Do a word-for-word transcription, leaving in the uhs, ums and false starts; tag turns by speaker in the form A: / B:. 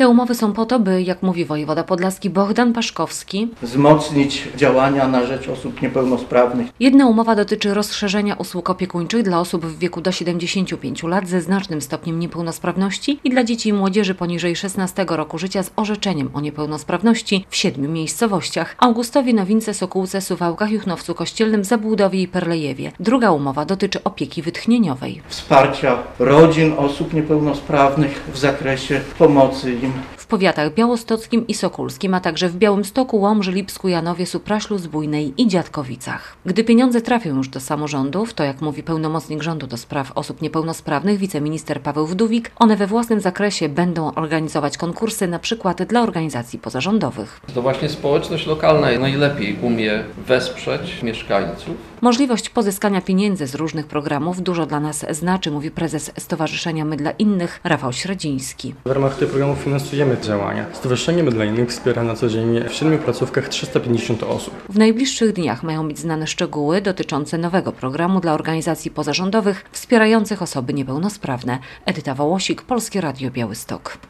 A: Te umowy są po to, by, jak mówi wojewoda podlaski Bohdan Paszkowski,
B: wzmocnić działania na rzecz osób niepełnosprawnych.
A: Jedna umowa dotyczy rozszerzenia usług opiekuńczych dla osób w wieku do siedemdziesięciu pięciu lat ze znacznym stopniem niepełnosprawności i dla dzieci i młodzieży poniżej szesnastego roku życia z orzeczeniem o niepełnosprawności w siedmiu miejscowościach: Augustowie, Nowince, Sokółce, Suwałkach, Juchnowcu Kościelnym, Zabłudowie i Perlejewie. Druga umowa dotyczy opieki wytchnieniowej.
B: Wsparcia rodzin osób niepełnosprawnych w zakresie pomocy im.
A: W powiatach białostockim i sokólskim, a także w Białymstoku, Łomży, Lipsku, Janowie, Supraślu, Zbójnej i Dziadkowicach. Gdy pieniądze trafią już do samorządów, to jak mówi pełnomocnik rządu do spraw osób niepełnosprawnych, wiceminister Paweł Wdówik, one we własnym zakresie będą organizować konkursy, na przykład dla organizacji pozarządowych.
C: To właśnie społeczność lokalna najlepiej umie wesprzeć mieszkańców.
A: Możliwość pozyskania pieniędzy z różnych programów dużo dla nas znaczy, mówi prezes Stowarzyszenia My dla Innych Rafał Śradziński.
D: W ramach tych programów finansujemy działania. Stowarzyszenie My dla Innych wspiera na co dzień w siedmiu placówkach trzysta pięćdziesiąt osób.
A: W najbliższych dniach mają być znane szczegóły dotyczące nowego programu dla organizacji pozarządowych wspierających osoby niepełnosprawne. Edyta Wołosik, Polskie Radio Białystok.